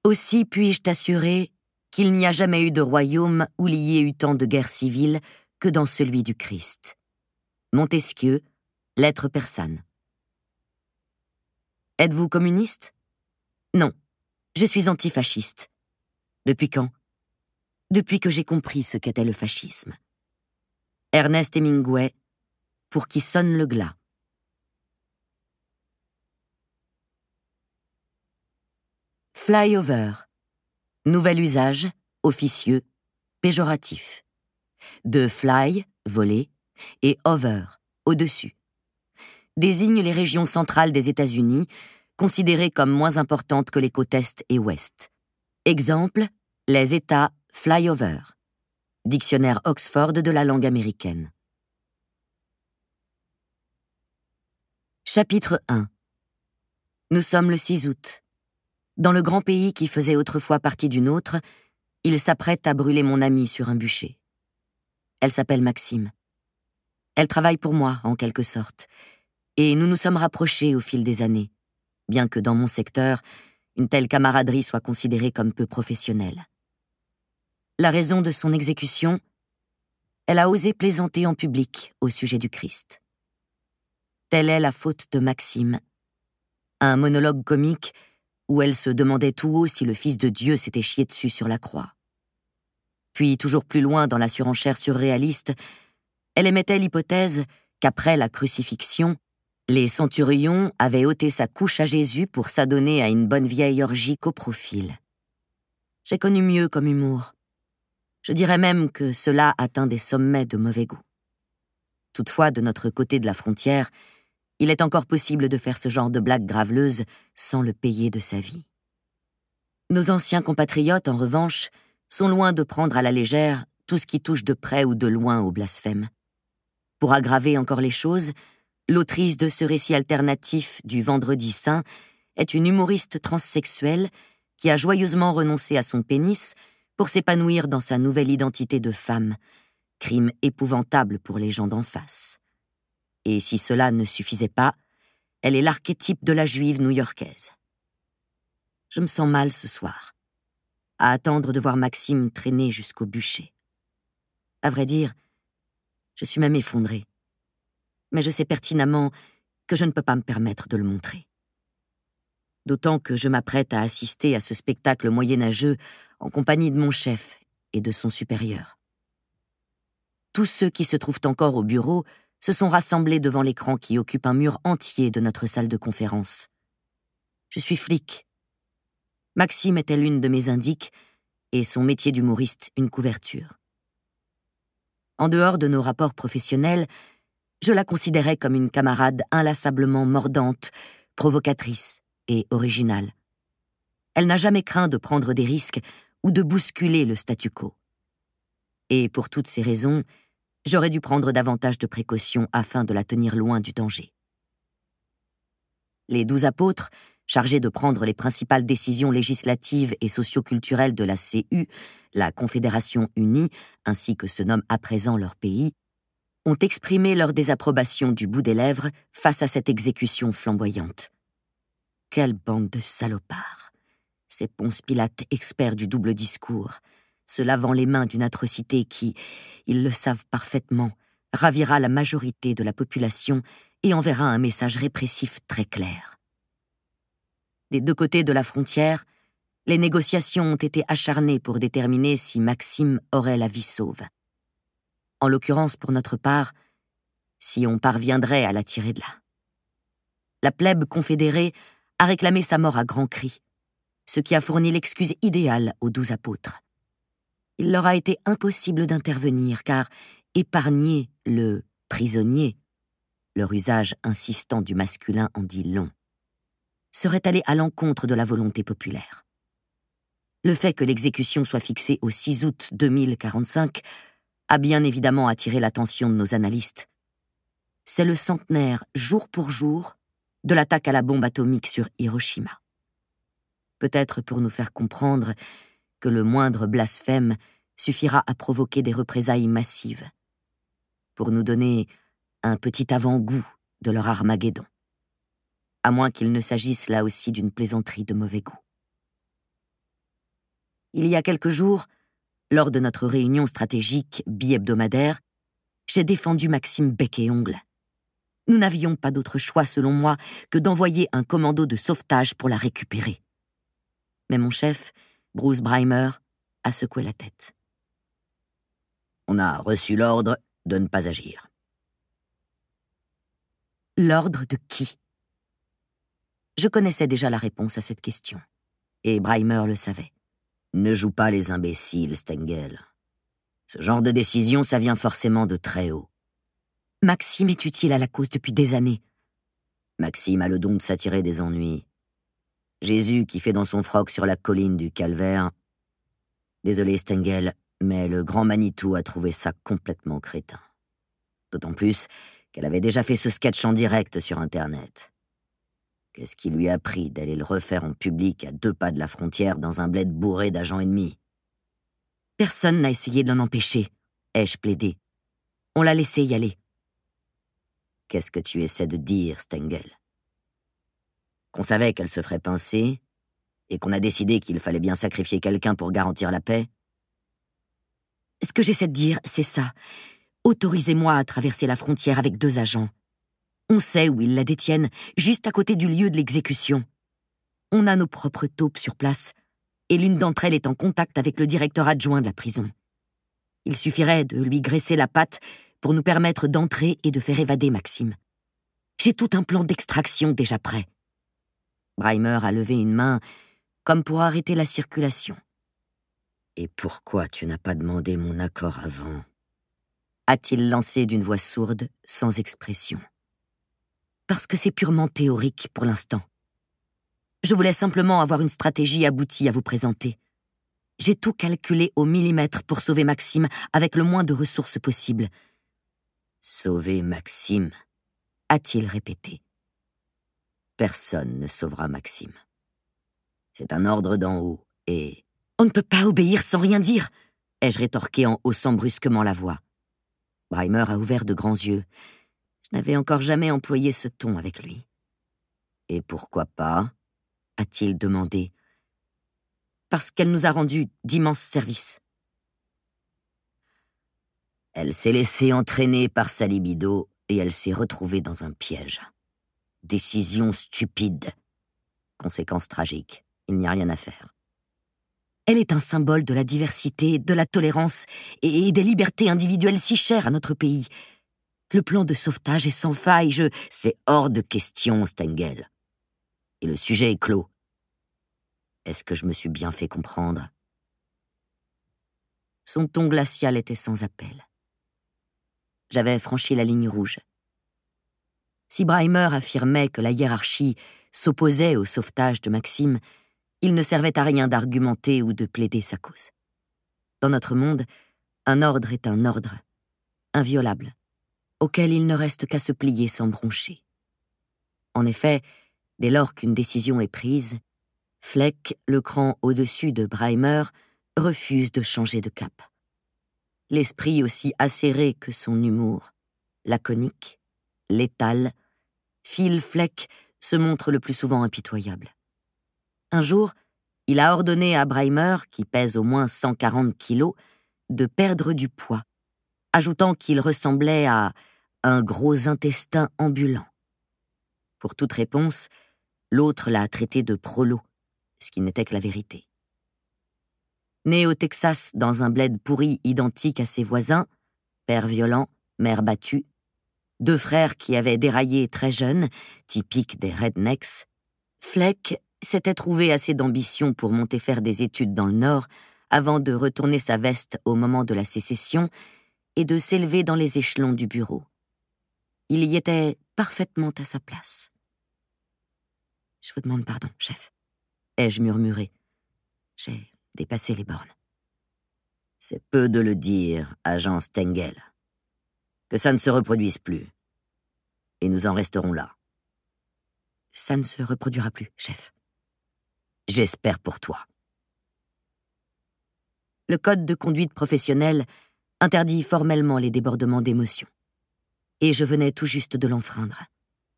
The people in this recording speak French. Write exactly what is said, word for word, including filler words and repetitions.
Aussi puis-je t'assurer qu'il n'y a jamais eu de royaume où il y ait eu tant de guerres civiles que dans celui du Christ. Montesquieu, Lettres persanes. Êtes-vous communiste? Non, je suis antifasciste. Depuis quand? Depuis que j'ai compris ce qu'était le fascisme. Ernest Hemingway, Pour qui sonne le glas. Flyover. Nouvel usage, officieux, péjoratif. De fly, voler, et over, au-dessus. Désigne les régions centrales des États-Unis, considérées comme moins importantes que les côtes Est et Ouest. Exemple, les États flyover. Dictionnaire Oxford de la langue américaine. Chapitre un. Nous sommes le six août. Dans le grand pays qui faisait autrefois partie du nôtre, il s'apprête à brûler mon amie sur un bûcher. Elle s'appelle Maxime. Elle travaille pour moi, en quelque sorte, et nous nous sommes rapprochés au fil des années, bien que dans mon secteur, une telle camaraderie soit considérée comme peu professionnelle. La raison de son exécution, elle a osé plaisanter en public au sujet du Christ. Telle est la faute de Maxime. Un monologue comique où elle se demandait tout haut si le Fils de Dieu s'était chié dessus sur la croix. Puis, toujours plus loin dans la surenchère surréaliste, elle émettait l'hypothèse qu'après la crucifixion, les centurions avaient ôté sa couche à Jésus pour s'adonner à une bonne vieille orgie coprofile. J'ai connu mieux comme humour. Je dirais même que cela atteint des sommets de mauvais goût. Toutefois, de notre côté de la frontière, il est encore possible de faire ce genre de blague graveleuse sans le payer de sa vie. Nos anciens compatriotes, en revanche, sont loin de prendre à la légère tout ce qui touche de près ou de loin au blasphème. Pour aggraver encore les choses, l'autrice de ce récit alternatif du Vendredi Saint est une humoriste transsexuelle qui a joyeusement renoncé à son pénis pour s'épanouir dans sa nouvelle identité de femme, crime épouvantable pour les gens d'en face. Et si cela ne suffisait pas, elle est l'archétype de la juive new-yorkaise. Je me sens mal ce soir, à attendre de voir Maxime traîner jusqu'au bûcher. À vrai dire, je suis même effondrée. Mais je sais pertinemment que je ne peux pas me permettre de le montrer. D'autant que je m'apprête à assister à ce spectacle moyenâgeux en compagnie de mon chef et de son supérieur. Tous ceux qui se trouvent encore au bureau se sont rassemblés devant l'écran qui occupe un mur entier de notre salle de conférence. Je suis flic. Maxime était l'une de mes indiques et son métier d'humoriste une couverture. En dehors de nos rapports professionnels, je la considérais comme une camarade inlassablement mordante, provocatrice et originale. Elle n'a jamais craint de prendre des risques ou de bousculer le statu quo. Et pour toutes ces raisons, j'aurais dû prendre davantage de précautions afin de la tenir loin du danger. Les douze apôtres, chargés de prendre les principales décisions législatives et socio-culturelles de la C U, la Confédération unie, ainsi que se nomme à présent leur pays, ont exprimé leur désapprobation du bout des lèvres face à cette exécution flamboyante. Quelle bande de salopards! Ces Ponce Pilate experts du double discours, se lavant les mains d'une atrocité qui, ils le savent parfaitement, ravira la majorité de la population et enverra un message répressif très clair. Des deux côtés de la frontière, les négociations ont été acharnées pour déterminer si Maxime aurait la vie sauve. En l'occurrence, pour notre part, si on parviendrait à la tirer de là. La plèbe confédérée a réclamé sa mort à grands cris, ce qui a fourni l'excuse idéale aux douze apôtres. Il leur a été impossible d'intervenir, car épargner le prisonnier, leur usage insistant du masculin en dit long, serait aller à l'encontre de la volonté populaire. Le fait que l'exécution soit fixée au six août deux mille quarante-cinq a bien évidemment attiré l'attention de nos analystes. C'est le centenaire, jour pour jour, de l'attaque à la bombe atomique sur Hiroshima. Peut-être pour nous faire comprendre que le moindre blasphème suffira à provoquer des représailles massives, pour nous donner un petit avant-goût de leur Armageddon, à moins qu'il ne s'agisse là aussi d'une plaisanterie de mauvais goût. Il y a quelques jours, lors de notre réunion stratégique bi-hebdomadaire, j'ai défendu Maxime bec et ongle. Nous n'avions pas d'autre choix, selon moi, que d'envoyer un commando de sauvetage pour la récupérer. Mais mon chef, Bruce Breimer, a secoué la tête. On a reçu l'ordre de ne pas agir. L'ordre de qui? Je connaissais déjà la réponse à cette question, et Breimer le savait. Ne joue pas les imbéciles, Stengel. Ce genre de décision, ça vient forcément de très haut. Maxime est utile à la cause depuis des années. Maxime a le don de s'attirer des ennuis. Jésus qui fait dans son froc sur la colline du Calvaire. Désolé, Stengel, mais le grand Manitou a trouvé ça complètement crétin. D'autant plus qu'elle avait déjà fait ce sketch en direct sur Internet. Qu'est-ce qui lui a pris d'aller le refaire en public à deux pas de la frontière dans un bled bourré d'agents ennemis? Personne n'a essayé de l'en empêcher, ai-je plaidé. On l'a laissé y aller. Qu'est-ce que tu essaies de dire, Stengel? Qu'on savait qu'elle se ferait pincer et qu'on a décidé qu'il fallait bien sacrifier quelqu'un pour garantir la paix? Ce que j'essaie de dire, c'est ça. Autorisez-moi à traverser la frontière avec deux agents. On sait où ils la détiennent, juste à côté du lieu de l'exécution. On a nos propres taupes sur place, et l'une d'entre elles est en contact avec le directeur adjoint de la prison. Il suffirait de lui graisser la patte pour nous permettre d'entrer et de faire évader Maxime. J'ai tout un plan d'extraction déjà prêt. Breimer a levé une main, comme pour arrêter la circulation. Et pourquoi tu n'as pas demandé mon accord avant? A-t-il lancé d'une voix sourde, sans expression. Parce que c'est purement théorique pour l'instant. Je voulais simplement avoir une stratégie aboutie à vous présenter. J'ai tout calculé au millimètre pour sauver Maxime avec le moins de ressources possible. Sauver Maxime, a-t-il répété. Personne ne sauvera Maxime. C'est un ordre d'en haut, et... On ne peut pas obéir sans rien dire, ai-je rétorqué en haussant brusquement la voix. Breimer a ouvert de grands yeux. Je n'avais encore jamais employé ce ton avec lui. Et pourquoi pas? A-t-il demandé. Parce qu'elle nous a rendu d'immenses services. Elle s'est laissée entraîner par sa libido et elle s'est retrouvée dans un piège. Décision stupide. Conséquences tragiques. Il n'y a rien à faire. Elle est un symbole de la diversité, de la tolérance et des libertés individuelles si chères à notre pays. Le plan de sauvetage est sans faille, je... C'est hors de question, Stengel. Et le sujet est clos. Est-ce que je me suis bien fait comprendre? Son ton glacial était sans appel. J'avais franchi la ligne rouge. Si Breimer affirmait que la hiérarchie s'opposait au sauvetage de Maxime, il ne servait à rien d'argumenter ou de plaider sa cause. Dans notre monde, un ordre est un ordre, inviolable, auquel il ne reste qu'à se plier sans broncher. En effet, dès lors qu'une décision est prise, Fleck, le cran au-dessus de Breimer, refuse de changer de cap. L'esprit aussi acéré que son humour, laconique, létal, Phil Fleck se montre le plus souvent impitoyable. Un jour, il a ordonné à Breimer, qui pèse au moins cent quarante kilos, de perdre du poids, ajoutant qu'il ressemblait à un gros intestin ambulant. Pour toute réponse, l'autre l'a traité de prolo, ce qui n'était que la vérité. Né au Texas dans un bled pourri identique à ses voisins, père violent, mère battue, deux frères qui avaient déraillé très jeunes, typiques des rednecks, Fleck s'était trouvé assez d'ambition pour monter faire des études dans le Nord avant de retourner sa veste au moment de la sécession et de s'élever dans les échelons du bureau. Il y était parfaitement à sa place. « Je vous demande pardon, chef », ai-je murmuré. J'ai dépassé les bornes. C'est peu de le dire, agent Stengel. Que ça ne se reproduise plus. Et nous en resterons là. Ça ne se reproduira plus, chef. J'espère pour toi. Le code de conduite professionnelle interdit formellement les débordements d'émotions. Et je venais tout juste de l'enfreindre.